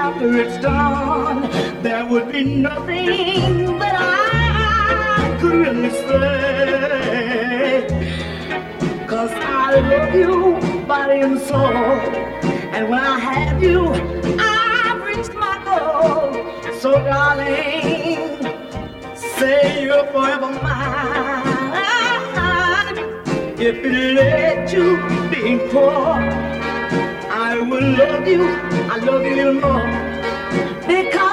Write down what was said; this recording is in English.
after it's done, there would be nothing that I could really say. 'Cause I love you, body and soul. And when I have you, I've reached my goal. So darling, say you're forever mine. If it led to being poor, I will love you, I love you a little more. Because